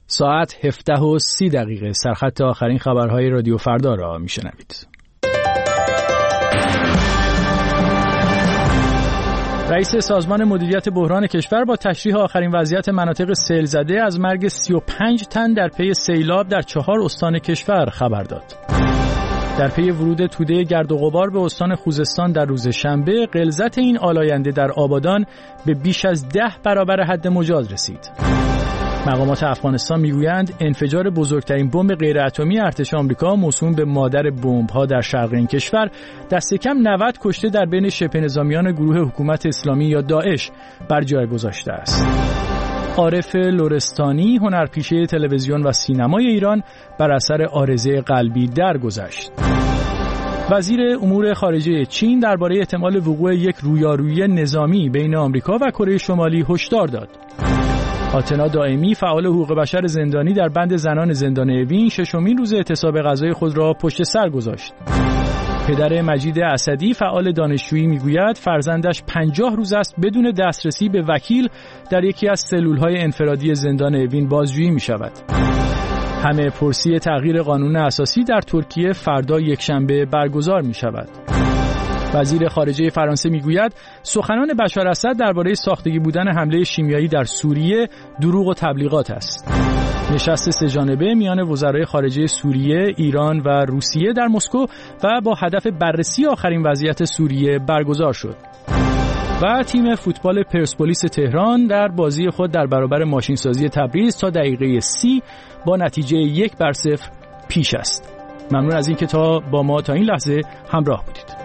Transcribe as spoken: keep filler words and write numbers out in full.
ساعت هفده و سی دقیقه سرخط آخرین خبرهای رادیو فردا را میشنوید. رئیس سازمان مدیریت بحران کشور با تشریح آخرین وضعیت مناطق سیل زده از مرگ سی و پنج تن در پی سیلاب در چهار استان کشور خبر داد. در پی ورود توده گرد و غبار به استان خوزستان در روز شنبه، غلظت این آلاینده در آبادان به بیش از ده برابر حد مجاز رسید. مقامات افغانستان میگویند انفجار بزرگترین بمب غیراتمی ارتش آمریکا موسوم به مادر بمب‌ها در شرق این کشور دست کم نود کشته در بین شبه نظامیان گروه حکومت اسلامی یا داعش بر جای گذاشته است. عارف لرستانی، هنرپیشه تلویزیون و سینمای ایران، بر اثر عارضه قلبی درگذشت. وزیر امور خارجه چین درباره احتمال وقوع یک رویارویی نظامی بین آمریکا و کره شمالی هشدار داد. آتنا دائمی، فعال حقوق بشر زندانی در بند زنان زندان اوین، ششمین روز اعتصاب غذای خود را پشت سر گذاشت. پدر مجید اسدی، فعال دانشجویی، میگوید فرزندش پنجاه روز است بدون دسترسی به وکیل در یکی از سلول‌های انفرادی زندان اوین بازجویی می‌شود. همه پرسی تغییر قانون اساسی در ترکیه فردا یکشنبه برگزار می‌شود. وزیر خارجه فرانسه میگوید سخنان بشار اسد درباره ساختگی بودن حمله شیمیایی در سوریه دروغ و تبلیغات است. نشست سه‌جانبه میان وزرای خارجه سوریه، ایران و روسیه در مسکو و با هدف بررسی آخرین وضعیت سوریه برگزار شد. و تیم فوتبال پرسپولیس تهران در بازی خود در برابر ماشینسازی تبریز تا دقیقه سی با نتیجه یک بر صفر پیش است. ممنون از اینکه تا با ما تا این لحظه همراه بودید.